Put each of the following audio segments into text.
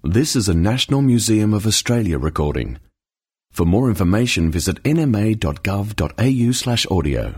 This is a National Museum of Australia recording. For more information, visit nma.gov.au/audio.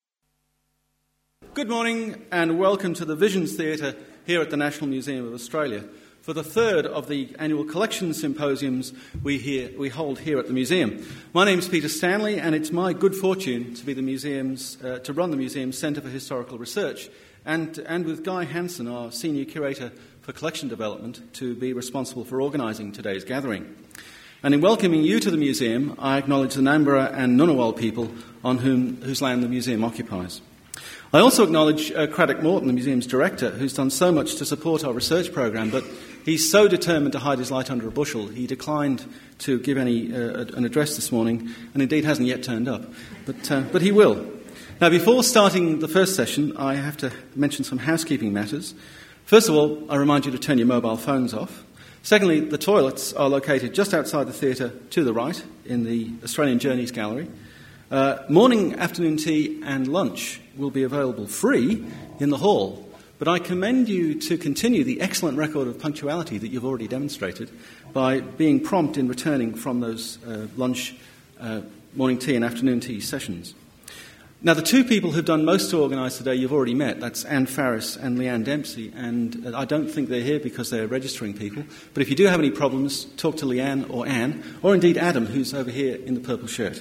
Good morning and welcome to the Visions Theatre here at the National Museum of Australia for the third of the annual collection symposiums we hold here at the museum. My name is Peter Stanley, and it's my good fortune to be to run the museum's Centre for Historical Research, and with Guy Hanson, our Senior Curator for Collection Development, to be responsible for organising today's gathering. And in welcoming you to the museum, I acknowledge the Nambara and Ngunnawal people whose land the museum occupies. I also acknowledge Craddock Morton, the museum's director, who's done so much to support our research programme, but he's so determined to hide his light under a bushel, he declined to give an address this morning, and indeed hasn't yet turned up. But he will. Now, before starting the first session, I have to mention some housekeeping matters. First of all, I remind you to turn your mobile phones off. Secondly, the toilets are located just outside the theatre to the right in the Australian Journeys Gallery. Morning, afternoon tea and lunch will be available free in the hall, but I commend you to continue the excellent record of punctuality that you've already demonstrated by being prompt in returning from those lunch, morning tea and afternoon tea sessions. Now, the two people who've done most to organise today you've already met. That's Anne Farris and Leanne Dempsey, and I don't think they're here because they're registering people. But if you do have any problems, talk to Leanne or Anne, or indeed Adam, who's over here in the purple shirt.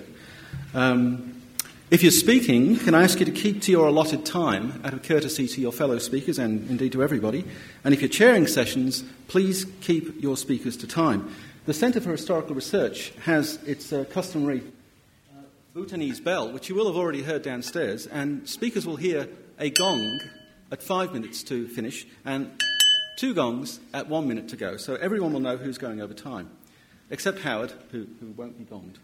If you're speaking, can I ask you to keep to your allotted time out of courtesy to your fellow speakers and indeed to everybody? And if you're chairing sessions, please keep your speakers to time. The Centre for Historical Research has its customary Bhutanese bell, which you will have already heard downstairs, and speakers will hear a gong at 5 minutes to finish and two gongs at 1 minute to go. So everyone will know who's going over time, except Howard, who won't be gonged.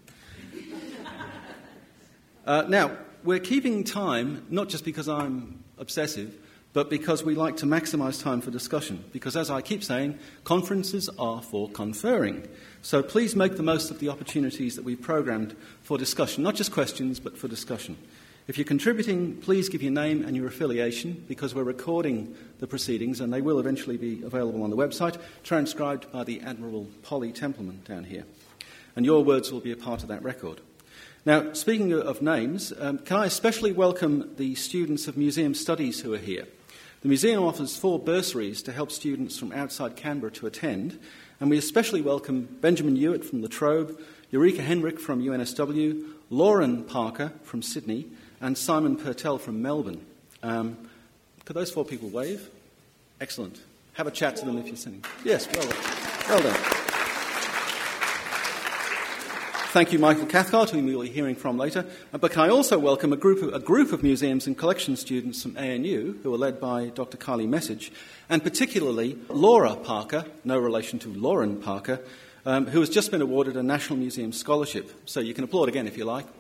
Now, we're keeping time not just because I'm obsessive, but because we like to maximise time for discussion. Because, as I keep saying, conferences are for conferring. So please make the most of the opportunities that we've programmed for discussion, not just questions, but for discussion. If you're contributing, please give your name and your affiliation, because we're recording the proceedings, and they will eventually be available on the website, transcribed by the Admirable Polly Templeman down here. And your words will be a part of that record. Now, speaking of names, can I especially welcome the students of Museum Studies who are here. The museum offers 4 bursaries to help students from outside Canberra to attend, and we especially welcome Benjamin Hewitt from La Trobe, Eureka Henrik from UNSW, Lauren Parker from Sydney, and Simon Purtell from Melbourne. Could those 4 people wave? Excellent. Have a chat to them if you're sitting. Yes, well done. Thank you, Michael Cathcart, whom you'll be hearing from later. But can I also welcome a group of museums and collection students from ANU, who are led by Dr. Kylie Message, and particularly Laura Parker, no relation to Lauren Parker, who has just been awarded a National Museum Scholarship. So you can applaud again if you like.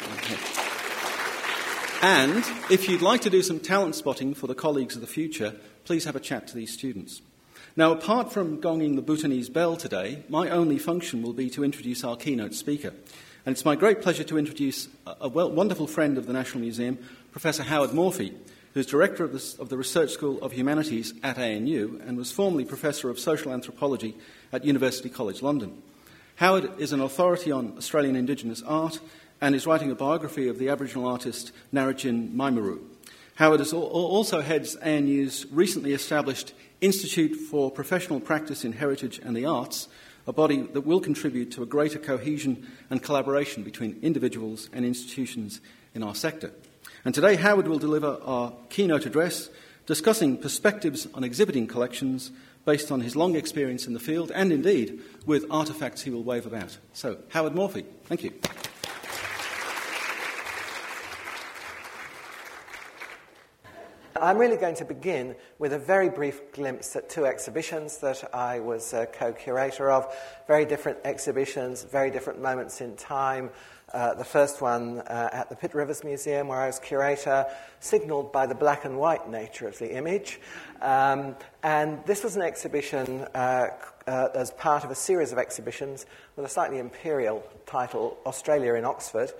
And if you'd like to do some talent spotting for the colleagues of the future, please have a chat to these students. Now, apart from gonging the Bhutanese bell today, my only function will be to introduce our keynote speaker. And it's my great pleasure to introduce a wonderful friend of the National Museum, Professor Howard Morphy, who's Director of the Research School of Humanities at ANU and was formerly Professor of Social Anthropology at University College London. Howard is an authority on Australian Indigenous art and is writing a biography of the Aboriginal artist Narrajin Maimaru. Howard also heads ANU's recently established Institute for Professional Practice in Heritage and the Arts, a body that will contribute to a greater cohesion and collaboration between individuals and institutions in our sector. And today Howard will deliver our keynote address discussing perspectives on exhibiting collections based on his long experience in the field and indeed with artefacts he will wave about. So, Howard Morphy, thank you. I'm really going to begin with a very brief glimpse at 2 exhibitions that I was co-curator of. Very different exhibitions, very different moments in time. The first one at the Pitt Rivers Museum, where I was curator, signalled by the black and white nature of the image. And this was an exhibition as part of a series of exhibitions with a slightly imperial title, Australia in Oxford,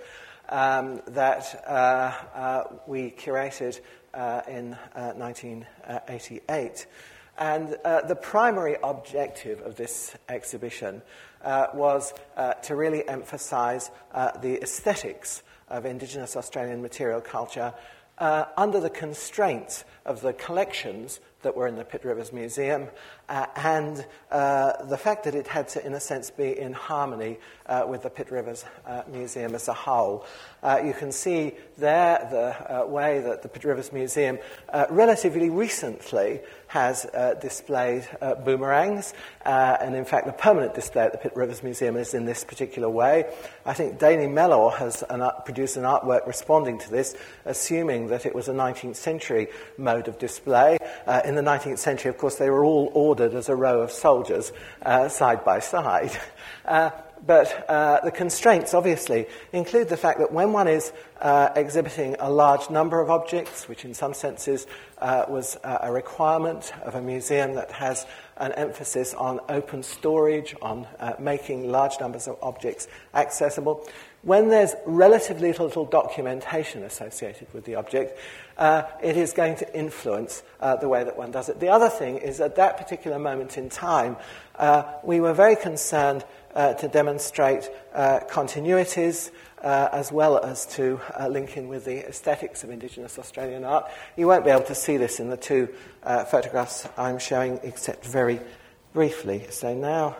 that we curated in 1988. And the primary objective of this exhibition was to really emphasise the aesthetics of Indigenous Australian material culture under the constraints of the collections that were in the Pitt Rivers Museum and the fact that it had to, in a sense, be in harmony with the Pitt Rivers Museum as a whole. You can see there the way that the Pitt Rivers Museum relatively recently has displayed boomerangs, and in fact the permanent display at the Pitt Rivers Museum is in this particular way. I think Daly Mellor has produced an artwork responding to this, assuming that it was a 19th century mode of display. In the 19th century, of course, they were all ordered as a row of soldiers side by side. But the constraints, obviously, include the fact that when one is exhibiting a large number of objects, which in some senses was a requirement of a museum that has an emphasis on open storage, on making large numbers of objects accessible, when there's relatively little documentation associated with the object, it is going to influence the way that one does it. The other thing is, at that particular moment in time, we were very concerned to demonstrate continuities as well as to link in with the aesthetics of Indigenous Australian art. You won't be able to see this in the two photographs I'm showing, except very briefly. So now,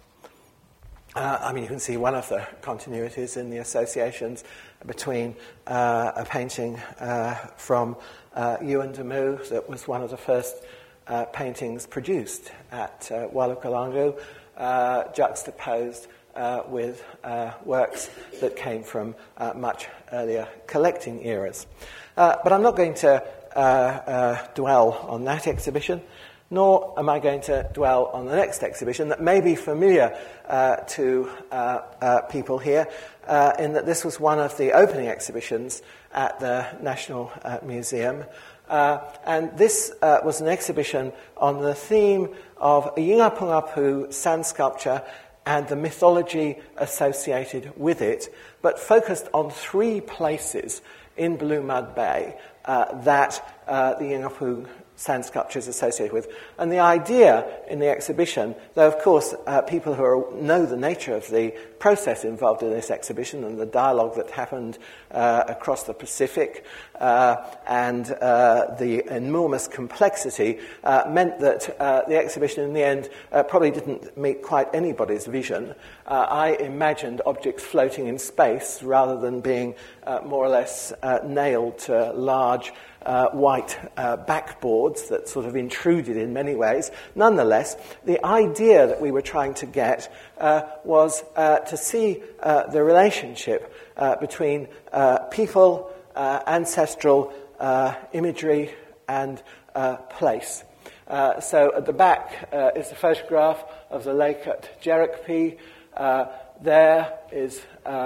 you can see one of the continuities in the associations between a painting from Ewan Damu that was one of the first paintings produced at Walukalongu, juxtaposed with works that came from much earlier collecting eras. But I'm not going to dwell on that exhibition, nor am I going to dwell on the next exhibition that may be familiar to people here, in that this was one of the opening exhibitions at the National Museum. And this was an exhibition on the theme of Yingapungapu sand sculpture and the mythology associated with it, but focused on three places in Blue Mud Bay that the Yingapu sand sculpture is associated with. And the idea in the exhibition, though of course people who know the nature of the process involved in this exhibition and the dialogue that happened across the Pacific and the enormous complexity meant that the exhibition in the end probably didn't meet quite anybody's vision. I imagined objects floating in space rather than being more or less nailed to large white backboards that sort of intruded in many ways. Nonetheless, the idea that we were trying to get was to see the relationship between people, ancestral imagery, and place. So at the back is a photograph of the lake at Jerikpi. There is,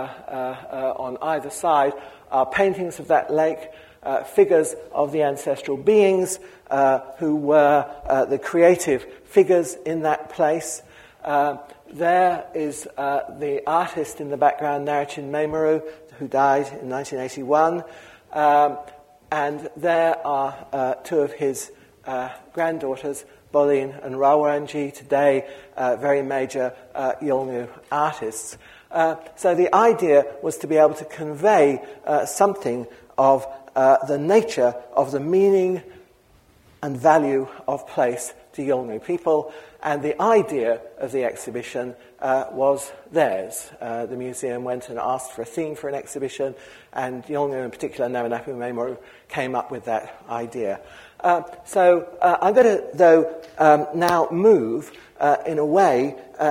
on either side, are paintings of that lake, figures of the ancestral beings who were the creative figures in that place. There is the artist in the background, Narrachin Meimaru, who died in 1981. And there are two of his granddaughters, Bolin and Rawarangi, today very major Yolngu artists. So the idea was to be able to convey something of the nature of the meaning and value of place to Yolngu people, and the idea of the exhibition was theirs. The museum went and asked for a theme for an exhibition, and Yolngu, in particular Namanapu Meimaru, came up with that idea. So I'm going to, though, now move in a way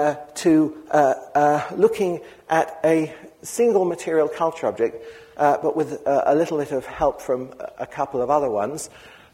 to looking at a single material culture object, but with a little bit of help from a couple of other ones.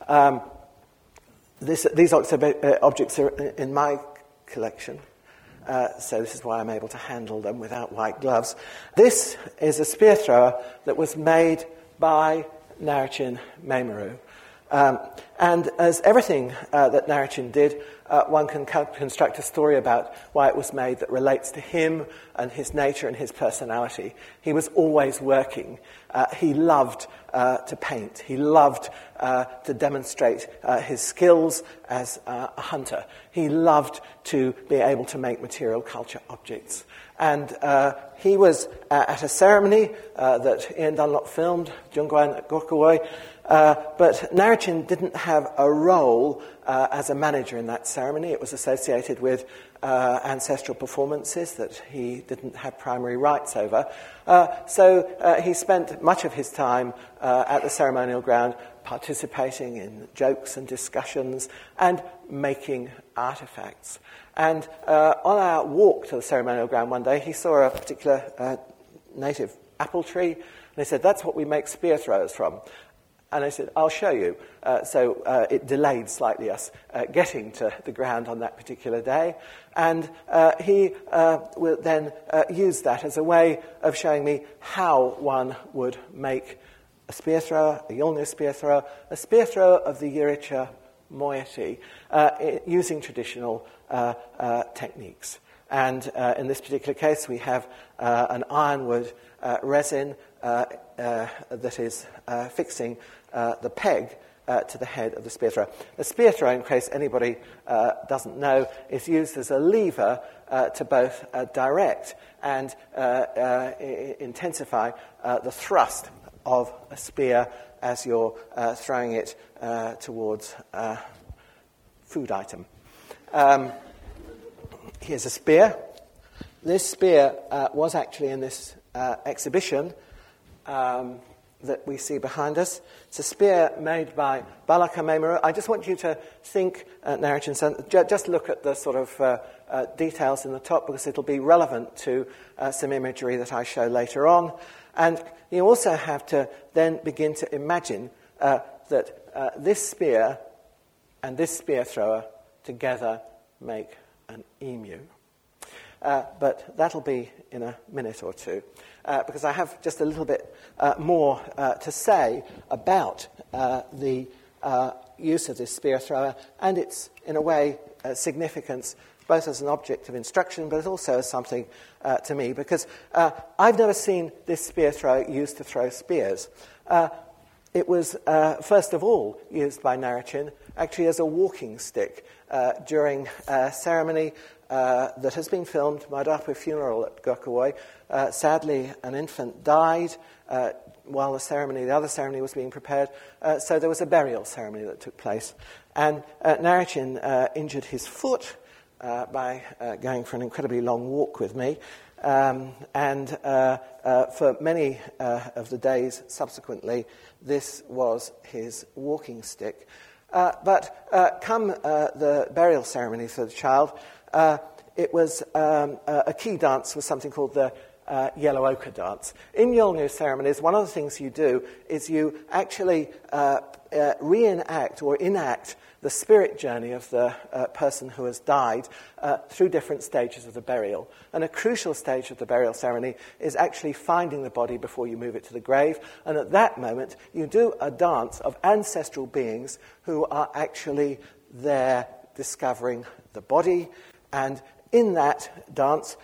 These objects are in my collection, so this is why I'm able to handle them without white gloves. This is a spear thrower that was made by Narrachin Meimaru. And as everything that Narrachin did, one can construct a story about why it was made that relates to him and his nature and his personality. He was always working. He loved to paint. He loved to demonstrate his skills as a hunter. He loved to be able to make material culture objects. And he was at a ceremony that Ian Dunlop filmed, Jungwan at Gorkawai, but Narrachin didn't have a role as a manager in that ceremony. It was associated with ancestral performances that he didn't have primary rights over. So he spent much of his time at the ceremonial ground participating in jokes and discussions and making artefacts. And on our walk to the ceremonial ground one day, he saw a particular native apple tree, and he said, "That's what we make spear throwers from." And I said, "I'll show you." So it delayed slightly us getting to the ground on that particular day. And he will then use that as a way of showing me how one would make a spear thrower, a Yolngu spear thrower, a spear thrower of the Yirritja moiety, using traditional techniques. And in this particular case, we have an ironwood resin that is fixing the peg to the head of the spear thrower. The spear thrower, in case anybody doesn't know, is used as a lever to both direct and intensify the thrust of a spear as you're throwing it towards a food item. Here's a spear. This spear was actually in this exhibition that we see behind us. It's a spear made by Balaka Meimaru. I just want you to think, Narrachin, just look at the sort of details in the top, because it'll be relevant to some imagery that I show later on. And you also have to then begin to imagine that this spear and this spear thrower together make an emu. But that'll be in a minute or two, because I have just a little bit more to say about the use of this spear thrower and its, in a way, significance, both as an object of instruction, but also as something to me, because I've never seen this spear thrower used to throw spears. It was, first of all, used by Narrachin actually as a walking stick during a ceremony that has been filmed, Maidapu funeral at Gorkawai. Sadly, an infant died while the other ceremony was being prepared, so there was a burial ceremony that took place. And Narrachin injured his foot by going for an incredibly long walk with me, and for many of the days subsequently, this was his walking stick. But come the burial ceremony for the child, it was a key dance was something called the Yellow Ochre dance. In Yolngu ceremonies, one of the things you do is you actually reenact or enact the spirit journey of the person who has died through different stages of the burial. And a crucial stage of the burial ceremony is actually finding the body before you move it to the grave. And at that moment, you do a dance of ancestral beings who are actually there discovering the body. And in that dance,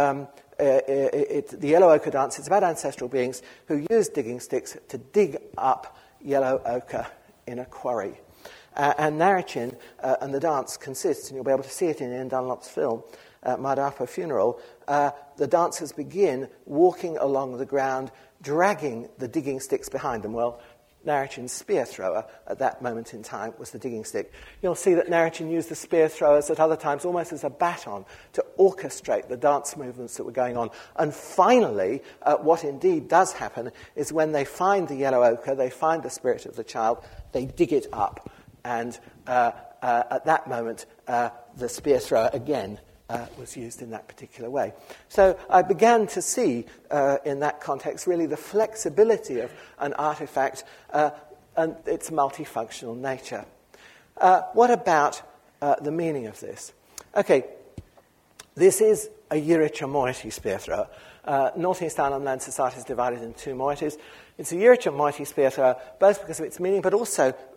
the Yellow Ochre dance, it's about ancestral beings who use digging sticks to dig up yellow ochre in a quarry. And Narrachin and the dance consists, and you'll be able to see it in Ian Dunlop's film, Maidapu Funeral, the dancers begin walking along the ground, dragging the digging sticks behind them. Well, Narrachin's spear thrower at that moment in time was the digging stick. You'll see that Narrachin used the spear throwers at other times almost as a baton to orchestrate the dance movements that were going on. And finally, what indeed does happen is when they find the yellow ochre, they find the spirit of the child, they dig it up. And at that moment, the spear thrower again was used in that particular way. So I began to see in that context really the flexibility of an artifact and its multifunctional nature. What about the meaning of this? Okay, this is a Yirritja moiety spear thrower. Northeast Island Land Society is divided into two moieties. It's a Yirritja moiety spear thrower, both because of its meaning, but also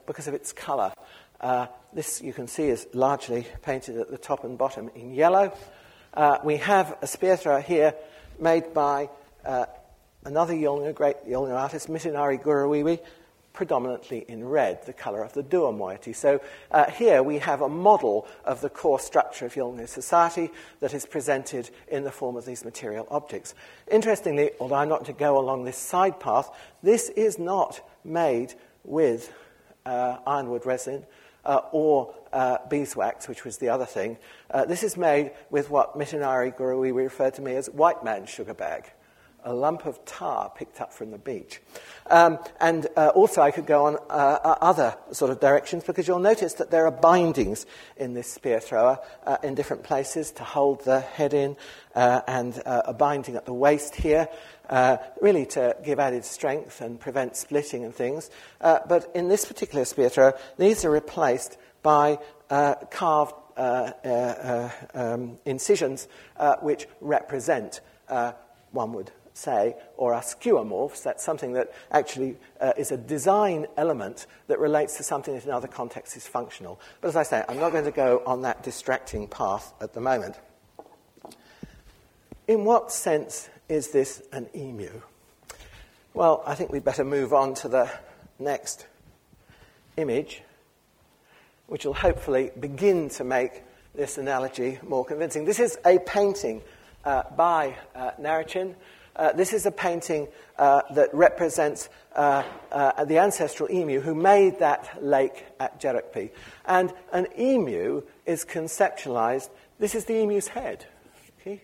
because of its colour. This, you can see, is largely painted at the top and bottom in yellow. We have a spear thrower here made by another Yolngu, great Yolngu artist, Mitanari Guriwiwi, predominantly in red, the colour of the Dua moiety. So here we have a model of the core structure of Yolngu society that is presented in the form of these material objects. Interestingly, although I'm not to go along this side path, this is not made with ironwood resin or beeswax, which was the other thing. This is made with what Mitanari Guriwiwi referred to me as white man's sugar bag, a lump of tar picked up from the beach. And also I could go on other sort of directions, because you'll notice that there are bindings in this spear thrower in different places to hold the head in, and a binding at the waist here, really to give added strength and prevent splitting and things. But in this particular spear thrower, these are replaced by carved incisions which represent, one would say, or are skeuomorphs. That's something that actually is a design element that relates to something that in other contexts is functional. But as I say, I'm not going to go on that distracting path at the moment. In what sense is this an emu? Well, I think we'd better move on to the next image, which will hopefully begin to make this analogy more convincing. This is a painting by Narrachin. This is a painting that represents the ancestral emu who made that lake at Jerukpi. And an emu is conceptualized, this is the emu's head. Okay?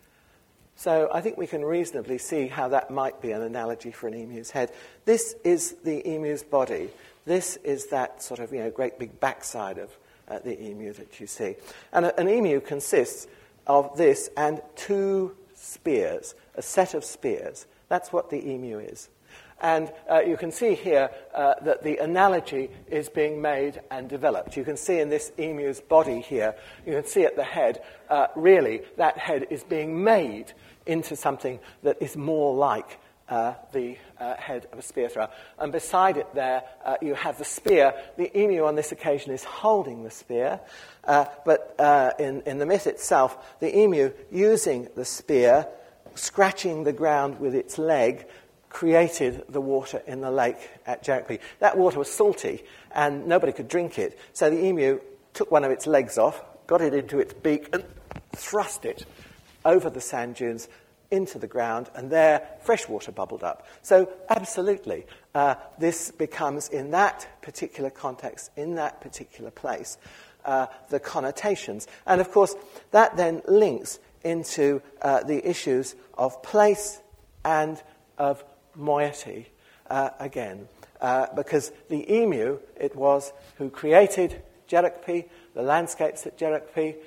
So I think we can reasonably see how that might be an analogy for an emu's head. This is the emu's body. This is that sort of, great big backside of the emu that you see. And an emu consists of this and two spears, a set of spears. That's what the emu is. And you can see here that the analogy is being made and developed. You can see in this emu's body here, you can see at the head, really, that head is being made into something that is more like the head of a spear thrower. And beside it there, you have the spear. The emu on this occasion is holding the spear, but in the myth itself, the emu using the spear, scratching the ground with its leg, created the water in the lake at Jerukpi. That water was salty, and nobody could drink it. So the emu took one of its legs off, got it into its beak, and thrust it over the sand dunes into the ground, and there fresh water bubbled up. So absolutely, this becomes, in that particular context, in that particular place, the connotations. And of course, that then links into the issues of place and of moiety again. Because the emu, it was who created Jerukpi, the landscapes at Jerukpi,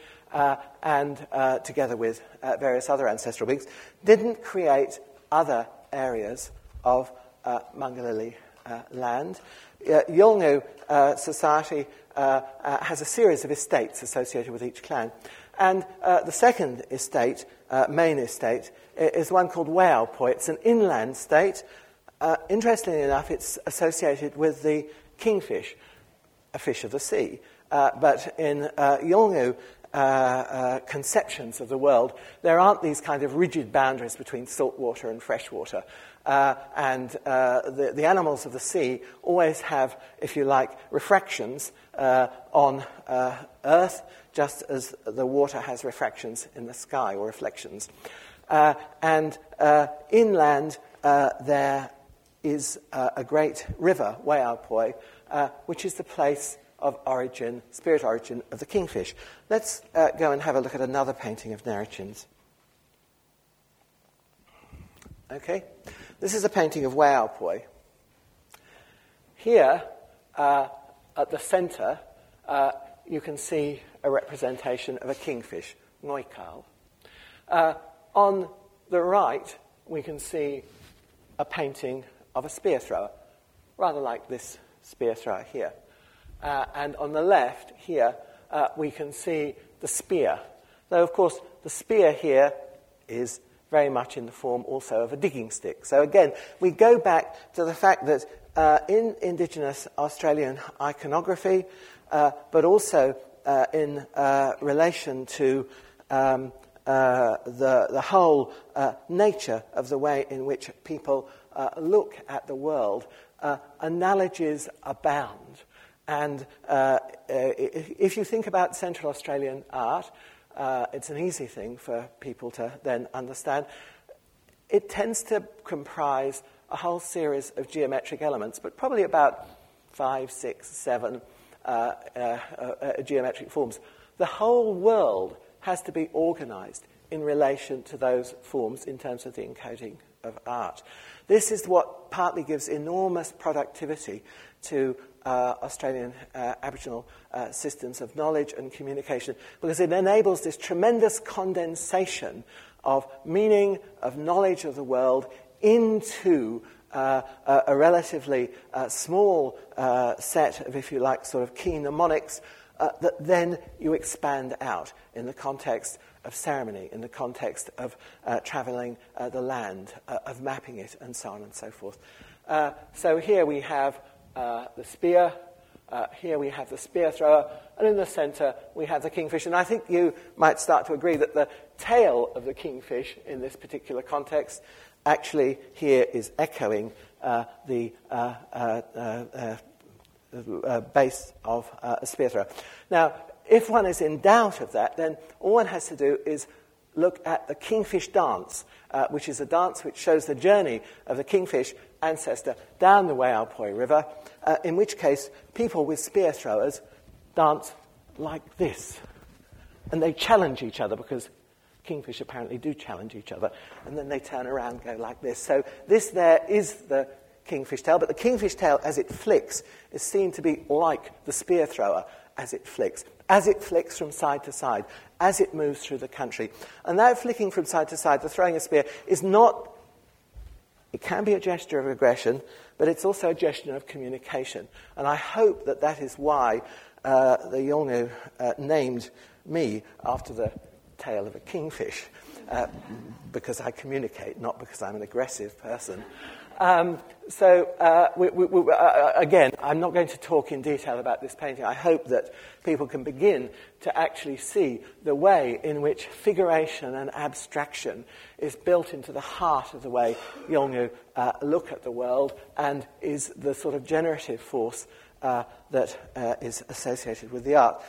and together with various other ancestral beings, didn't create other areas of Mangalili land. Yolngu society has a series of estates associated with each clan. And the second estate, main estate, is one called Weaupoi. It's an inland state. Interestingly enough, it's associated with the kingfish, a fish of the sea. But in Yolngu conceptions of the world, there aren't these kind of rigid boundaries between saltwater and freshwater. And the animals of the sea always have, if you like, refractions on Earth, just as the water has refractions in the sky, or reflections. And inland, there is a great river, Weaupoi, which is the place of origin, spirit origin of the kingfish. Let's go and have a look at another painting of Narrachin's. Okay, this is a painting of Weaupoi. Here, at the centre, you can see a representation of a kingfish, Ngoikal. On the right, we can see a painting of a spear thrower, rather like this spear thrower here. And on the left here, we can see the spear. Though, of course, the spear here is very much in the form also of a digging stick. So again, we go back to the fact that in Indigenous Australian iconography, but also in relation to the whole nature of the way in which people look at the world, analogies abound. And if you think about Central Australian art, it's an easy thing for people to then understand. It tends to comprise a whole series of geometric elements, but probably about 5, 6, 7 geometric forms. The whole world has to be organized in relation to those forms in terms of the encoding of art. This is what partly gives enormous productivity to Australian Aboriginal systems of knowledge and communication, because it enables this tremendous condensation of meaning, of knowledge of the world into a relatively small set of, if you like, sort of key mnemonics that then you expand out in the context of ceremony, in the context of travelling the land, of mapping it, and so on and so forth. So here we have the spear, here we have the spear thrower, and in the centre we have the kingfish. And I think you might start to agree that the tail of the kingfish in this particular context actually here is echoing the base of a spear thrower. Now, if one is in doubt of that, then all one has to do is look at the kingfish dance, which is a dance which shows the journey of the kingfish ancestor down the Waiaupoi River, in which case people with spear throwers dance like this. And they challenge each other, because kingfish apparently do challenge each other, and then they turn around and go like this. So this there is the kingfish tail, but the kingfish tail, as it flicks, is seen to be like the spear thrower as it flicks from side to side, as it moves through the country. And that flicking from side to side, the throwing a spear, is not, it can be a gesture of aggression, but it's also a gesture of communication. And I hope that that is why the Yolngu named me after the tail of a kingfish, because I communicate, not because I'm an aggressive person. Again, I'm not going to talk in detail about this painting. I hope that people can begin to actually see the way in which figuration and abstraction is built into the heart of the way Yolngu look at the world, and is the sort of generative force that is associated with the art.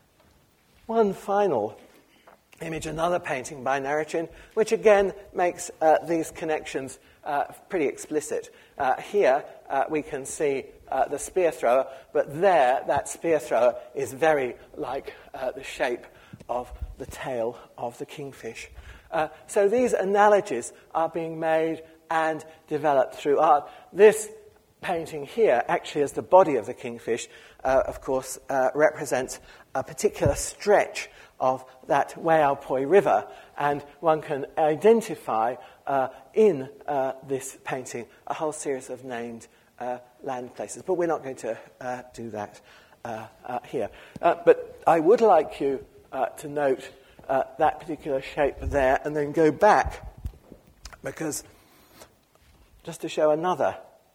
One final image, another painting by Narrachin, which again makes these connections pretty explicit. Here we can see the spear thrower, but there that spear thrower is very like the shape of the tail of the kingfish. So these analogies are being made and developed through art. This painting here, actually as the body of the kingfish, of course, represents a particular stretch of that Waiaupoi River, and one can identify in this painting a whole series of named land places. But we're not going to do that here. But I would like you to note that particular shape there, and then go back, because just to show another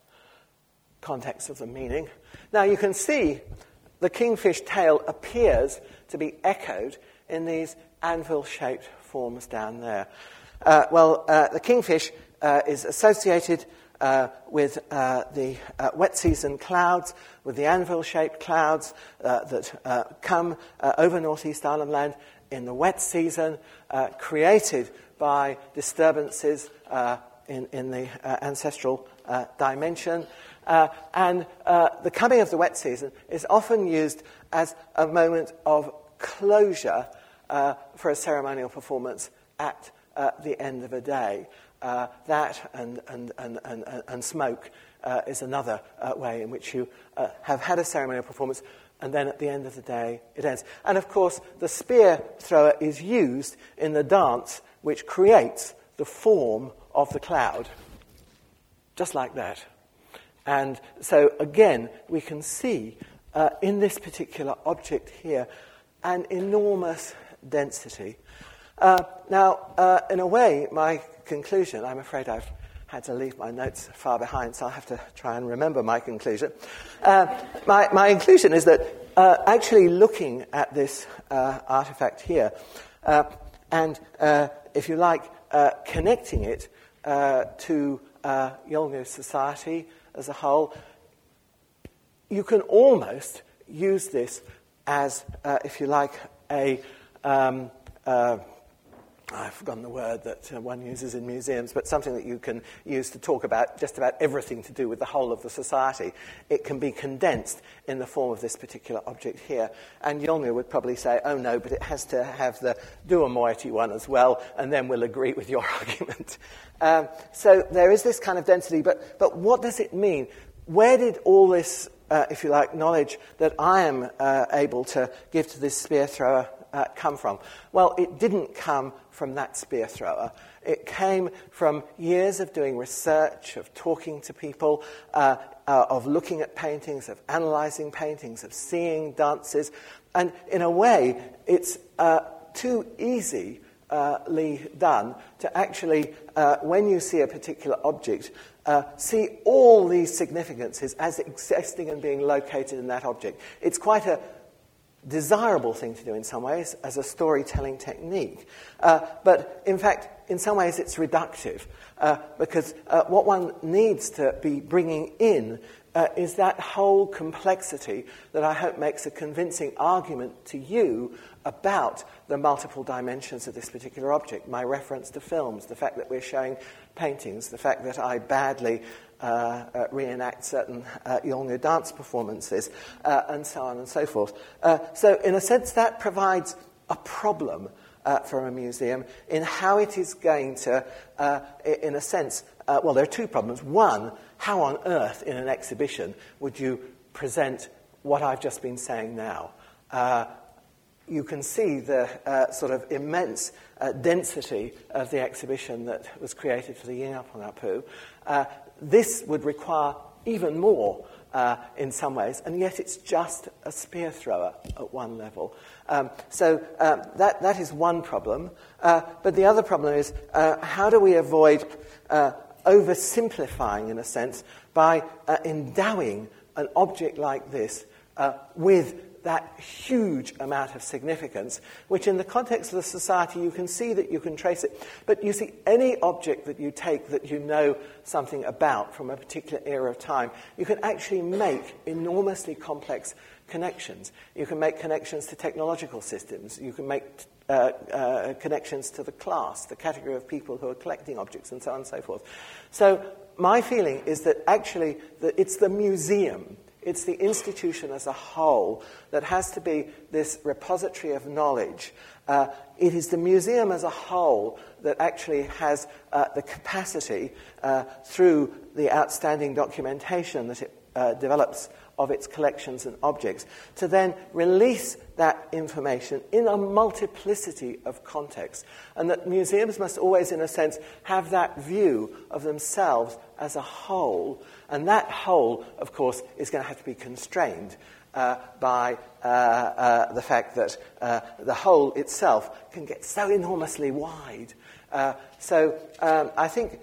context of the meaning. Now you can see the kingfish tail appears to be echoed in these anvil-shaped forms down there. The kingfish is associated with the wet season clouds, with the anvil-shaped clouds that come over Northeast Island land in the wet season, created by disturbances in the ancestral dimension. And the coming of the wet season is often used as a moment of closure for a ceremonial performance at the end of a day. That and smoke is another way in which you have had a ceremonial performance, and then at the end of the day it ends. And of course the spear thrower is used in the dance which creates the form of the cloud, just like that. And so again we can see in this particular object here an enormous density. Now, in a way, my conclusion, I'm afraid I've had to leave my notes far behind, so I'll have to try and remember my conclusion. My conclusion is that actually looking at this artifact here, and if you like, connecting it to Yolngu society as a whole, you can almost use this as, if you like, I've forgotten the word that one uses in museums, but something that you can use to talk about just about everything to do with the whole of the society. It can be condensed in the form of this particular object here. And Yolngu would probably say, oh no, but it has to have the dua moiety one as well, and then we'll agree with your argument. So there is this kind of density, but what does it mean? Where did all this, if you like, knowledge that I am able to give to this spear thrower come from? Well, it didn't come from that spear thrower. It came from years of doing research, of talking to people, of looking at paintings, of analysing paintings, of seeing dances. And in a way, it's too easily done to actually, when you see a particular object, see all these significances as existing and being located in that object. It's quite a desirable thing to do in some ways as a storytelling technique. But in fact, in some ways it's reductive because what one needs to be bringing in is that whole complexity that I hope makes a convincing argument to you about the multiple dimensions of this particular object. My reference to films, the fact that we're showing paintings, the fact that I badly reenact certain Yolngu dance performances, and so on and so forth. So in a sense, that provides a problem for a museum in how it is going to, in a sense, well, there are two problems. One, how on earth in an exhibition would you present what I've just been saying now? You can see the sort of immense density of the exhibition that was created for the Yingapongapu. This would require even more in some ways, and yet it's just a spear thrower at one level. So that is one problem. But the other problem is how do we avoid oversimplifying, in a sense, by endowing an object like this with that huge amount of significance, which in the context of the society you can see that you can trace it. But you see, any object that you take that you know something about from a particular era of time, you can actually make enormously complex connections. You can make connections to technological systems. You can make connections to the class, the category of people who are collecting objects, and so on and so forth. So my feeling is that actually it's the museum, it's the institution as a whole that has to be this repository of knowledge. It is the museum as a whole that actually has the capacity, through the outstanding documentation that it develops of its collections and objects, to then release that information in a multiplicity of contexts. And that museums must always, in a sense, have that view of themselves as a whole. And that whole, of course, is going to have to be constrained by the fact that the whole itself can get so enormously wide. So I think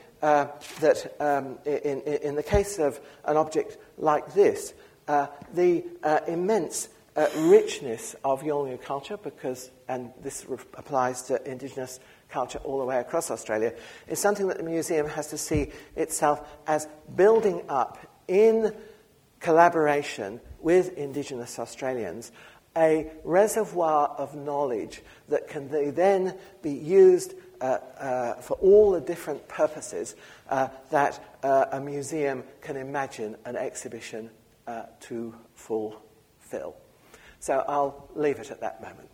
that in the case of an object like this, the immense richness of Yolngu culture, because, and this applies to indigenous culture all the way across Australia, is something that the museum has to see itself as building up in collaboration with Indigenous Australians a reservoir of knowledge that can then be used for all the different purposes that a museum can imagine an exhibition to fulfill. So I'll leave it at that moment.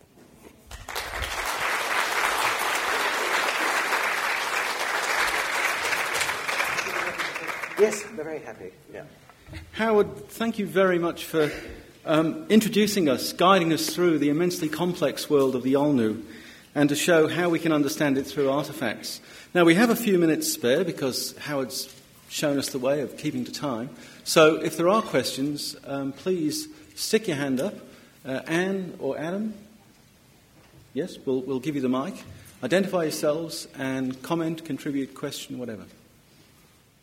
Yes, they're very happy. Yeah. Howard, thank you very much for introducing us, guiding us through the immensely complex world of the Yolngu, and to show how we can understand it through artefacts. Now, we have a few minutes spare because Howard's shown us the way of keeping to time. So if there are questions, please stick your hand up. Anne or Adam? Yes, we'll give you the mic. Identify yourselves and comment, contribute, question, whatever.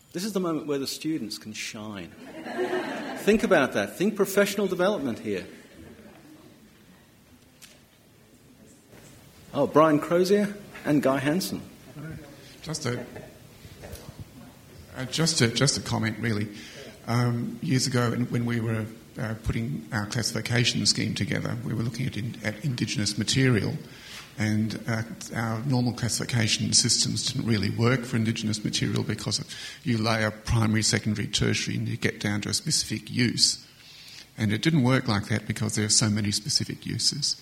This is the moment where the students can shine. Think about that. Think professional development here. Oh, Brian Crozier and Guy Hansen. Just a comment, really. Years ago, when we were putting our classification scheme together, we were looking at Indigenous material, and our normal classification systems didn't really work for Indigenous material because you layer primary, secondary, tertiary, and you get down to a specific use. And it didn't work like that because there are so many specific uses.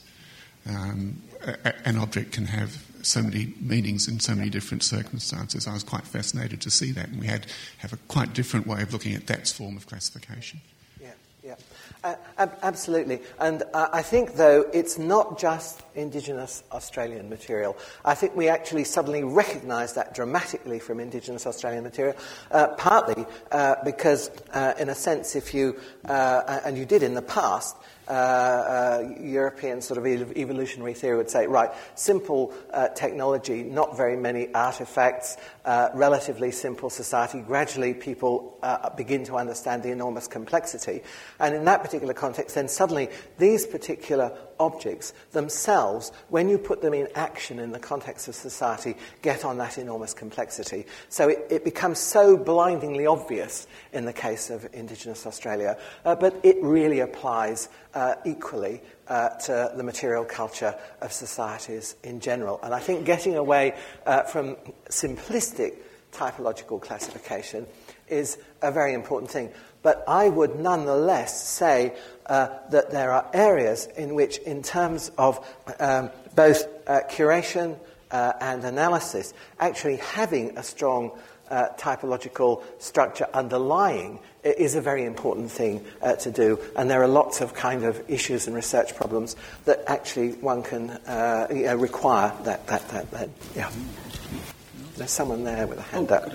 An object can have so many meanings in so many different circumstances. I was quite fascinated to see that, and we have a quite different way of looking at that form of classification. Absolutely. And I think, though, it's not just Indigenous Australian material. I think we actually suddenly recognise that dramatically from Indigenous Australian material, partly because, in a sense, if you, and you did in the past, European sort of evolutionary theory would say, right, simple technology, not very many artefacts, relatively simple society. Gradually people begin to understand the enormous complexity. And in that particular context, then suddenly these particular objects themselves, when you put them in action in the context of society, get on that enormous complexity. So it becomes so blindingly obvious in the case of Indigenous Australia, but it really applies equally to the material culture of societies in general. And I think getting away from simplistic typological classification is a very important thing. But I would nonetheless say that there are areas in which, in terms of both curation and analysis, actually having a strong typological structure underlying is a very important thing to do. And there are lots of kind of issues and research problems that actually one can require that. Yeah. There's someone there with a hand up.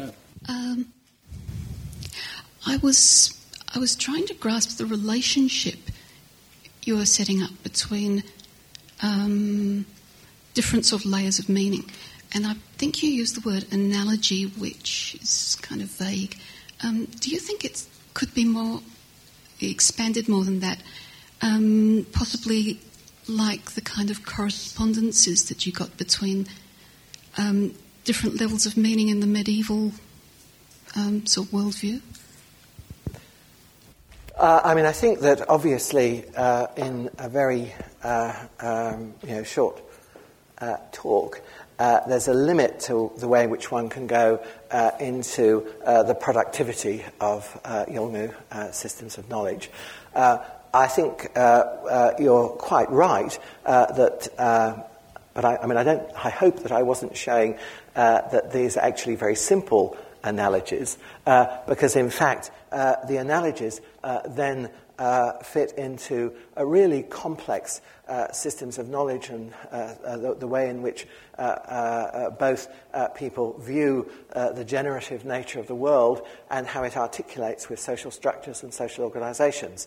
I was trying to grasp the relationship you were setting up between different sort of layers of meaning. And I think you used the word analogy, which is kind of vague. Do you think it could be more expanded more than that? Possibly like the kind of correspondences that you got between different levels of meaning in the medieval sort of worldview? I think that obviously in a very short talk, there's a limit to the way in which one can go into the productivity of Yolngu systems of knowledge. I think you're quite right that. But I hope that I wasn't showing that these are actually very simple analogies, because in fact the analogies then fit into a really complex systems of knowledge and the way in which both people view the generative nature of the world and how it articulates with social structures and social organizations.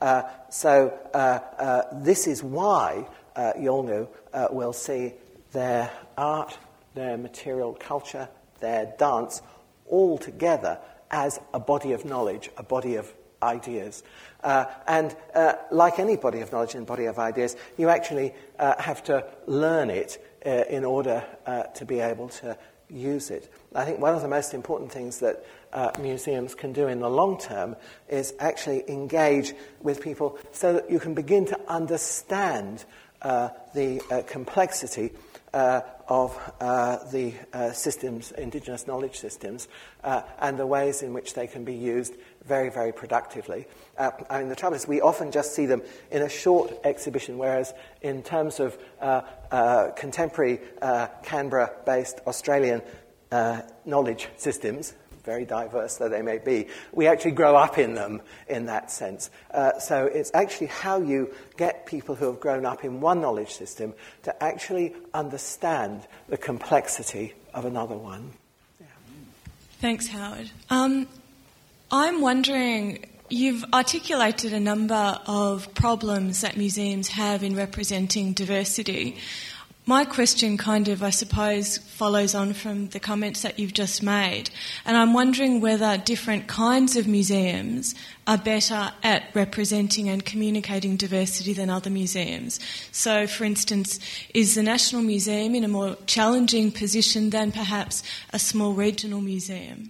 So this is why Yolngu will see their art, their material culture, their dance all together as a body of knowledge, a body of ideas. And like any body of knowledge and body of ideas, you actually have to learn it in order to be able to use it. I think one of the most important things that museums can do in the long term is actually engage with people so that you can begin to understand the complexity of the systems, indigenous knowledge systems, and the ways in which they can be used very, very productively. The trouble is we often just see them in a short exhibition, whereas in terms of contemporary Canberra-based Australian knowledge systems, very diverse though they may be, we actually grow up in them in that sense. So it's actually how you get people who have grown up in one knowledge system to actually understand the complexity of another one. Yeah. Thanks, Howard. I'm wondering, you've articulated a number of problems that museums have in representing diversity. My question kind of, I suppose, follows on from the comments that you've just made, and I'm wondering whether different kinds of museums are better at representing and communicating diversity than other museums. So, for instance, is the National Museum in a more challenging position than perhaps a small regional museum?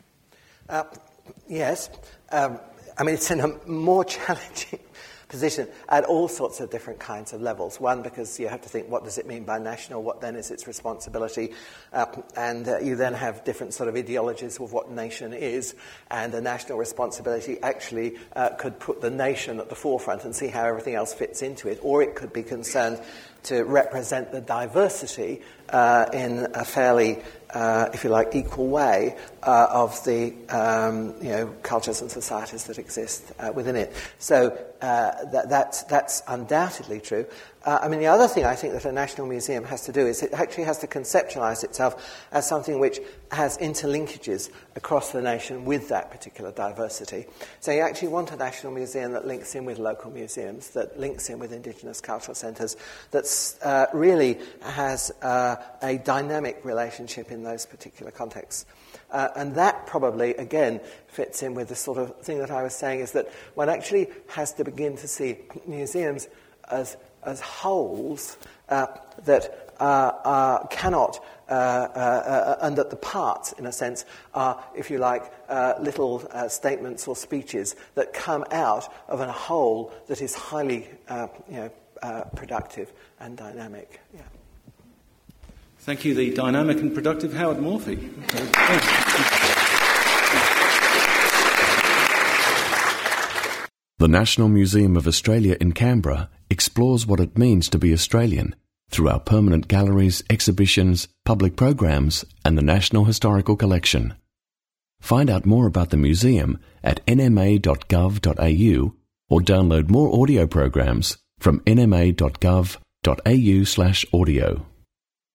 Yes. It's in a more challenging position at all sorts of different kinds of levels. One, because you have to think, what does it mean by national? What then is its responsibility? And you then have different sort of ideologies of what nation is, and a national responsibility actually could put the nation at the forefront and see how everything else fits into it, or it could be concerned to represent the diversity in a fairly, if you like, equal way of the cultures and societies that exist within it. So that's undoubtedly true. The other thing I think that a national museum has to do is it actually has to conceptualise itself as something which has interlinkages across the nation with that particular diversity. So you actually want a national museum that links in with local museums, that links in with Indigenous cultural centres, that really has a dynamic relationship in those particular contexts. And that probably, again, fits in with the sort of thing that I was saying, is that one actually has to begin to see museums as wholes that cannot, and that the parts, in a sense, are, if you like, little statements or speeches that come out of a whole that is highly, productive and dynamic. Yeah. Thank you, the dynamic and productive Howard Morphy. The National Museum of Australia in Canberra explores what it means to be Australian through our permanent galleries, exhibitions, public programs, and the National Historical Collection. Find out more about the museum at nma.gov.au or download more audio programs from nma.gov.au/audio.